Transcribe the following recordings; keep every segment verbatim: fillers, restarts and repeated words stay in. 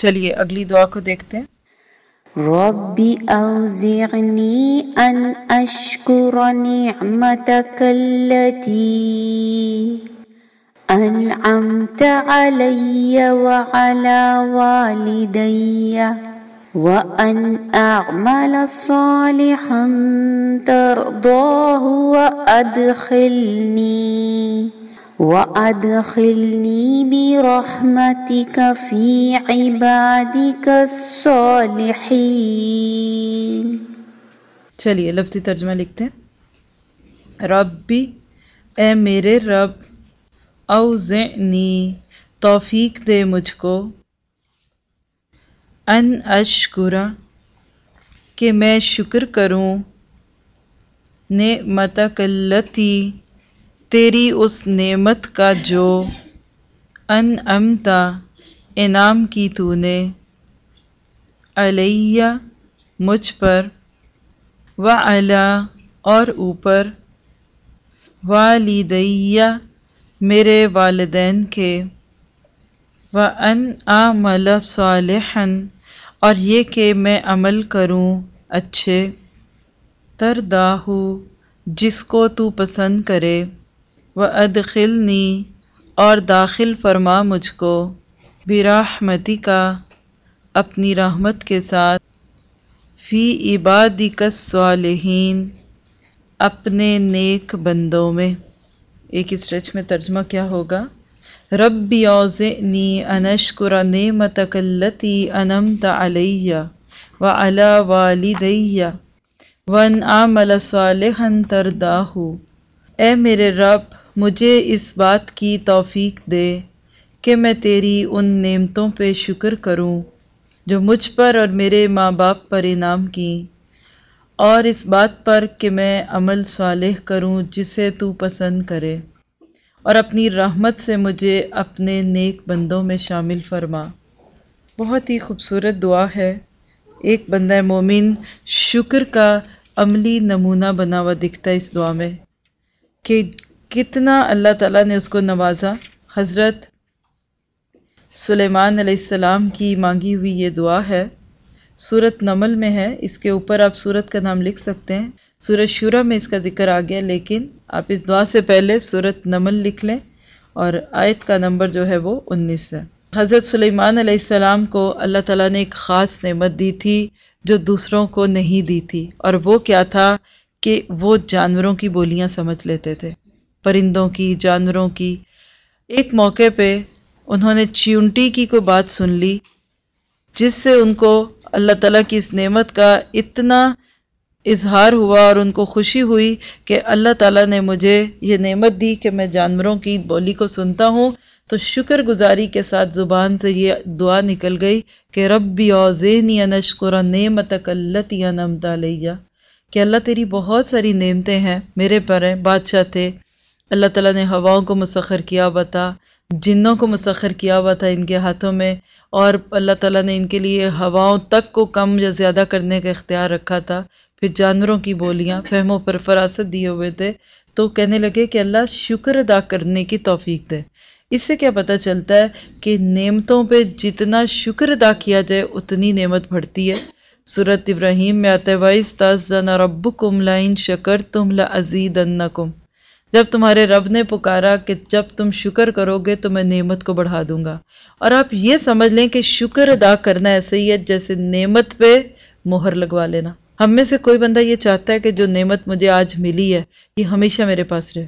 چلیے اگلی دعا کو دیکھتے ہیں۔ رب اوزعنی ان اشکر نعمتک التي انعمت علی وعلی والدی وان اعمل صالحا ترضاه وادخلنی وَأَدْخِلْنِي بِرَحْمَتِكَ فِي عِبَادِكَ الصَّالِحِينَ۔ چلیے لفظی ترجمہ لکھتے ہیں۔ ربی اے میرے رب، اوزعنی توفیق دے مجھ کو، ان اشکرا کہ میں شکر کروں، نعمتک التی تیری اس نعمت کا جو انعمت انعام کی تو نے، علیہ مجھ پر، وعلی اور اوپر، والدیہ میرے والدین کے، وان اعمل صالحا اور یہ کہ میں عمل کروں اچھے، ترضاہ جس کو تو پسند کرے، وَأَدْخِلْنِي اور داخل فرما مجھ کو، بِرَحْمَتِکَ اپنی رحمت کے ساتھ، فی عبادک الصالحین اپنے نیک بندوں میں۔ ایک اسٹریچ میں ترجمہ کیا ہوگا؟ ربی اوزعنی ان اشکر نعمتک التی انعمت علی وعلی والدی وان اعمل صالحا ترضاہ۔ اے میرے رب مجھے اس بات کی توفیق دے کہ میں تیری ان نعمتوں پہ شکر کروں جو مجھ پر اور میرے ماں باپ پر انعام کی، اور اس بات پر کہ میں عمل صالح کروں جسے تو پسند کرے، اور اپنی رحمت سے مجھے اپنے نیک بندوں میں شامل فرما۔ بہت ہی خوبصورت دعا ہے۔ ایک بندہ مومن شکر کا عملی نمونہ بنا ہوا دکھتا ہے اس دعا میں کہ کتنا اللہ تعالیٰ نے اس کو نوازا۔ حضرت سلیمان علیہ السلام کی مانگی ہوئی یہ دعا ہے، سورۃ نمل میں ہے، اس کے اوپر آپ سورت کا نام لکھ سکتے ہیں۔ سورۃ شورى میں اس کا ذکر آ گیا، لیکن آپ اس دعا سے پہلے سورۃ نمل لکھ لیں، اور آیت کا نمبر جو ہے وہ انیس ہے۔ حضرت سلیمان علیہ السلام کو اللہ تعالیٰ نے ایک خاص نعمت دی تھی جو دوسروں کو نہیں دی تھی، اور وہ کیا تھا کہ وہ جانوروں کی بولیاں سمجھ لیتے تھے، پرندوں کی، جانوروں کی۔ ایک موقع پہ انہوں نے چیونٹی کی کوئی بات سن لی، جس سے ان کو اللہ تعالیٰ کی اس نعمت کا اتنا اظہار ہوا اور ان کو خوشی ہوئی کہ اللہ تعالیٰ نے مجھے یہ نعمت دی کہ میں جانوروں کی بولی کو سنتا ہوں، تو شکر گزاری کے ساتھ زبان سے یہ دعا نکل گئی کہ ربی اوزعنی ان اشکر نعمتک التی انعمت علی، کہ اللہ تیری بہت ساری نعمتیں ہیں میرے پر ہیں۔ بادشاہ تھے، اللہ تعالیٰ نے ہواؤں کو مسخر کیا ہوا تھا، جنوں کو مسخر کیا ہوا تھا ان کے ہاتھوں میں، اور اللہ تعالیٰ نے ان کے لیے ہواؤں تک کو کم یا زیادہ کرنے کا اختیار رکھا تھا۔ پھر جانوروں کی بولیاں، فہموں پر فراست دیے ہوئے تھے، تو کہنے لگے کہ اللہ شکر ادا کرنے کی توفیق دے۔ اس سے کیا پتہ چلتا ہے کہ نعمتوں پہ جتنا شکر ادا کیا جائے اتنی نعمت بڑھتی ہے۔ سورۃ ابراہیم میں آتا ہے وَإِذْتَأَذَّنَ رَبُّكُمْ لَئِن شَكَرْتُمْ لَأَزِيدَنَّكُمْ، جب تمہارے رب نے پکارا کہ جب تم شکر کرو گے تو میں نعمت کو بڑھا دوں گا۔ اور آپ یہ سمجھ لیں کہ شکر ادا کرنا ایسے ہی ہے جیسے نعمت پہ مہر لگوا لینا۔ ہم میں سے کوئی بندہ یہ چاہتا ہے کہ جو نعمت مجھے آج ملی ہے یہ ہمیشہ میرے پاس رہے؟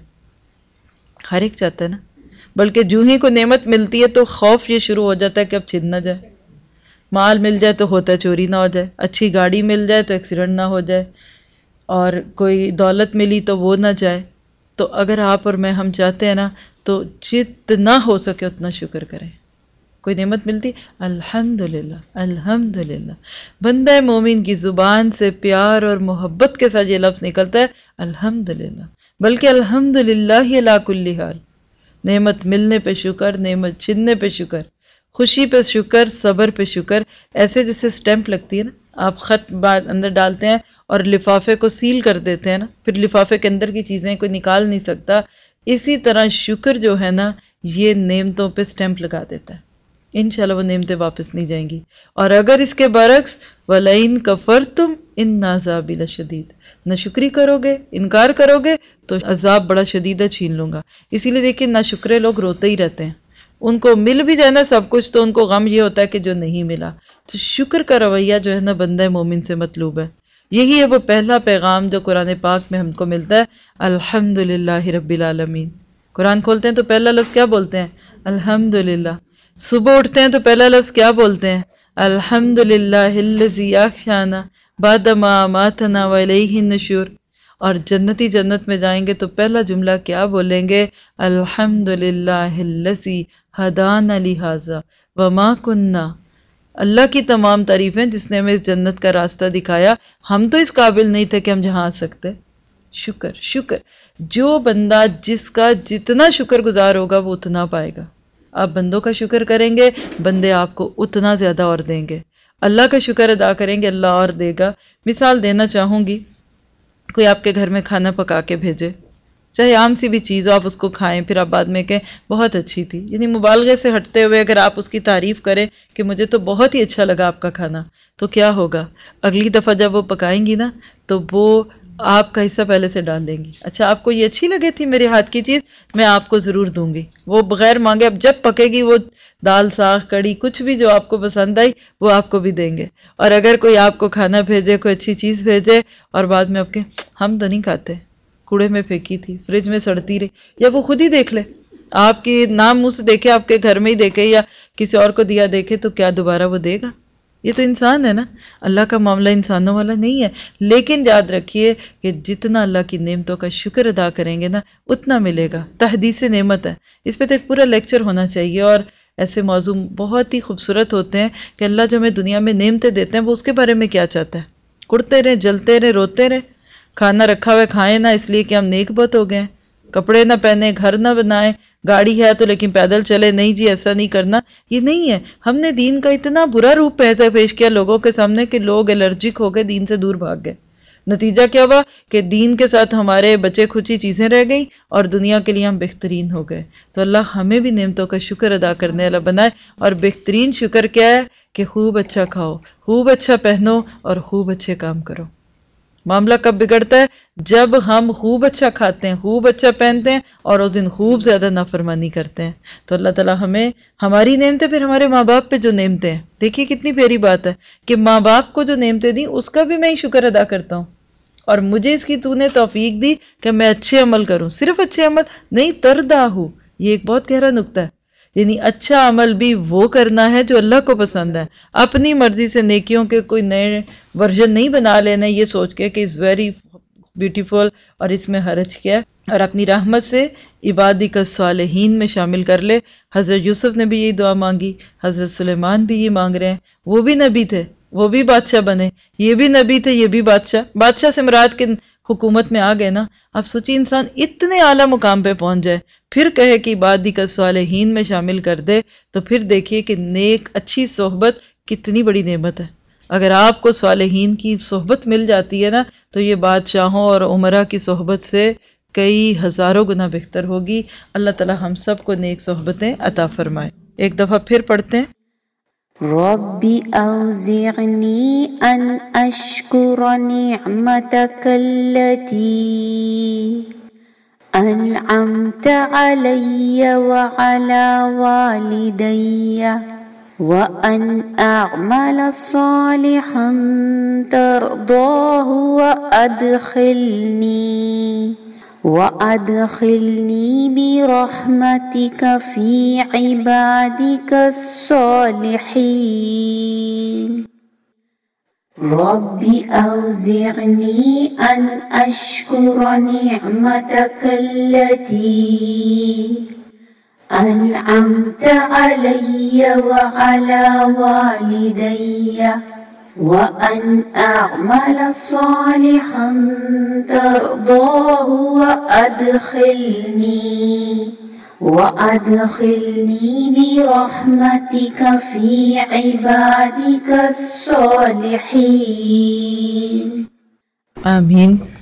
ہر ایک چاہتا ہے نا، بلکہ جو ہی کوئی نعمت ملتی ہے تو خوف یہ شروع ہو جاتا ہے کہ اب چھن نہ جائے، مال مل جائے تو ہوتا ہے چوری نہ ہو جائے، اچھی گاڑی مل جائے تو ایکسیڈنٹ نہ ہو جائے، اور کوئی دولت ملی تو وہ نہ جائے۔ تو اگر آپ اور میں ہم چاہتے ہیں نا تو جتنا ہو سکے اتنا شکر کریں۔ کوئی نعمت ملتی الحمدللہ الحمدللہ، بندہ مومن کی زبان سے پیار اور محبت کے ساتھ یہ لفظ نکلتا ہے الحمدللہ، بلکہ الحمدللہ علی کل حال، نعمت ملنے پہ شکر، نعمت چھننے پہ شکر، خوشی پہ شکر، صبر پہ شکر۔ ایسے جیسے سٹیمپ لگتی ہے نا، آپ خط اندر ڈالتے ہیں اور لفافے کو سیل کر دیتے ہیں نا، پھر لفافے کے اندر کی چیزیں کوئی نکال نہیں سکتا، اسی طرح شکر جو ہے نا یہ نعمتوں پہ سٹیمپ لگا دیتا ہے۔ انشاءاللہ وہ نعمتیں واپس نہیں جائیں گی. اور اگر اس کے برعکس وَلَئِن كَفَرْتُمْ إِنَّ عَذَابِي لَشَدِيدٌ، ناشکری کرو گے، انکار کرو گے تو عذاب بڑا شدید ہے، چھین لوں گا. اسی لیے دیکھیں ناشکرے لوگ روتے ہی رہتے ہیں. ان کو مل بھی جائے نا سب کچھ تو ان کو غم یہ ہوتا ہے کہ جو نہیں ملا. تو شکر کا رویہ جو ہے نا بندہ مومن سے مطلوب ہے. یہی ہے وہ پہلا پیغام جو قرآن پاک میں ہم کو ملتا ہے، الحمدللہ رب العالمین. قرآن کھولتے ہیں تو پہلا لفظ کیا بولتے ہیں؟ الحمدللہ. صبح اٹھتے ہیں تو پہلا لفظ کیا بولتے ہیں؟ الحمدللہ الذی احیانا بعد ما اماتنا والیہ النشور. اور جنتی جنت میں جائیں گے تو پہلا جملہ کیا بولیں گے؟ الحمدللہ الذی ہدانا لہذا وما کننا. اللہ کی تمام تعریفیں جس نے ہمیں اس جنت کا راستہ دکھایا، ہم تو اس قابل نہیں تھے کہ ہم جہاں آ سکتے. شکر شکر. جو بندہ جس کا جتنا شکر گزار ہوگا وہ اتنا پائے گا. آپ بندوں کا شکر کریں گے، بندے آپ کو اتنا زیادہ اور دیں گے. اللہ کا شکر ادا کریں گے، اللہ اور دے گا. مثال دینا چاہوں گی، کوئی آپ کے گھر میں کھانا پکا کے بھیجے، چاہے عام سی بھی چیز ہو، آپ اس کو کھائیں، پھر آپ بعد میں کہیں بہت اچھی تھی. یعنی مبالغے سے ہٹتے ہوئے اگر آپ اس کی تعریف کریں کہ مجھے تو بہت ہی اچھا لگا آپ کا کھانا، تو کیا ہوگا؟ اگلی دفعہ جب وہ پکائیں گی نا تو وہ آپ کا حصہ پہلے سے ڈال دیں گی. اچھا آپ کو یہ اچھی لگی تھی میرے ہاتھ کی چیز، میں آپ کو ضرور دوں گی. وہ بغیر مانگے اب جب پکے گی وہ دال ساگ کڑی کچھ بھی جو آپ کو پسند آئی وہ آپ کو بھی دیں گے. اور اگر کوئی آپ کو کھانا بھیجے، کوئی اچھی چیز بھیجے اور بعد میں آپ کے ہم تو نہیں کھاتے، کوڑے میں پھینکی تھی، فریج میں سڑتی رہی، یا وہ خود ہی دیکھ لے، آپ کی نام منہ سے دیکھے، آپ کے گھر میں ہی دیکھے یا کسی اور کو دیا دیکھے، تو کیا دوبارہ وہ دے گا؟ یہ تو انسان ہے نا. اللہ کا معاملہ انسانوں والا نہیں ہے. لیکن یاد رکھیے کہ جتنا اللہ کی نعمتوں کا شکر ادا کریں گے نا اتنا ملے گا. تحدیث نعمت ہے، اس پہ تو ایک پورا لیکچر ہونا چاہیے. اور ایسے موضوع بہت ہی خوبصورت ہوتے ہیں کہ اللہ جو ہمیں دنیا میں نعمتیں دیتے ہیں وہ اس کے بارے میں کیا چاہتا ہے. کڑتے رہے، جلتے رہے، روتے رہے، کھانا رکھا ہوا کھائیں نہ اس لیے کہ ہم نیک بت ہو گئے، کپڑے نہ پہنے، گھر نہ بنائیں، گاڑی ہے تو لیکن پیدل چلے، نہیں جی ایسا نہیں کرنا. یہ نہیں ہے. ہم نے دین کا اتنا برا روپ پیش کیا لوگوں کے سامنے کہ لوگ الرجک ہو گئے، دین سے دور بھاگ گئے. نتیجہ کیا ہوا کہ دین کے ساتھ ہمارے بچے کھچی چیزیں رہ گئیں اور دنیا کے لیے ہم بہترین ہو گئے. تو اللہ ہمیں بھی نعمتوں کا شکر ادا کرنے والا بنائے. اور بہترین شکر کیا ہے کہ خوب اچھا کھاؤ، خوب اچھا پہنو اور خوب اچھے کام کرو. معاملہ کب بگڑتا ہے؟ جب ہم خوب اچھا کھاتے ہیں، خوب اچھا پہنتے ہیں اور اس دن خوب زیادہ نافرمانی کرتے ہیں. تو اللہ تعالیٰ ہمیں ہماری نعمتیں، پھر ہمارے ماں باپ پہ جو نعمتیں ہیں، دیکھیے کتنی پیاری بات ہے کہ ماں باپ کو جو نعمتیں دیں اس کا بھی میں ہی شکر ادا کرتا ہوں. اور مجھے اس کی تو نے توفیق دی کہ میں اچھے عمل کروں. صرف اچھے عمل نہیں، تردا ہوں. یہ ایک بہت گہرا نکتہ ہے. یعنی اچھا عمل بھی وہ کرنا ہے جو اللہ کو پسند ہے. اپنی مرضی سے نیکیوں کے کوئی نئے ورژن نہیں بنا لینا یہ سوچ کے کہ اس ویری بیوٹیفل اور اس میں حرج کیا ہے. اور اپنی رحمت سے عبادی کا صالحین میں شامل کر لے. حضرت یوسف نے بھی یہی دعا مانگی، حضرت سلیمان بھی یہ مانگ رہے ہیں. وہ بھی نبی تھے، وہ بھی بادشاہ بنے، یہ بھی نبی تھے، یہ بھی بادشاہ. بادشاہ سے مراد کے حکومت میں آ گئے نا. اب سوچیے انسان اتنے اعلیٰ مقام پہ پہنچ جائے پھر کہے کہ عبادی کا صالحین میں شامل کر دے، تو پھر دیکھیے کہ نیک اچھی صحبت کتنی بڑی نعمت ہے. اگر آپ کو صالحین کی صحبت مل جاتی ہے نا تو یہ بادشاہوں اور عمرا کی صحبت سے کئی ہزاروں گنا بہتر ہوگی. اللہ تعالی ہم سب کو نیک صحبتیں عطا فرمائے. ایک دفعہ پھر پڑھتے ہیں. رب اوزعنی ان اشکر نعمتک التي انعمت علی وعلى والدی وان اعمل صالحا ترضاه وادخلنی وَأَدْخِلْنِي بِرَحْمَتِكَ فِي عِبَادِكَ الصَّالِحِينَ. رَبِّ أَوْزِعْنِي أَنْ أَشْكُرَ نِعْمَتَكَ الَّتِي أَنْعَمْتَ عَلَيَّ وَعَلَى وَالِدَيَّ وَأَنْ أَعْمَلَ صَالِحًا تَرْضَاهُ وَأَدْخِلْنِي وَأَدْخِلْنِي بِرَحْمَتِكَ فِي عِبَادِكَ الصَّالِحِينَ. آمین.